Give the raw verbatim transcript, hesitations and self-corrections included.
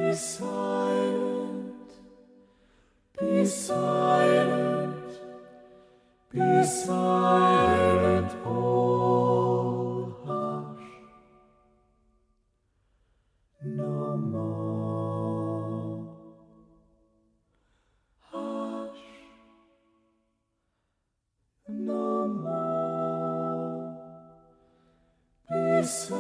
Be silent, be silent, be silent, oh hush, no more, hush, no more, be silent.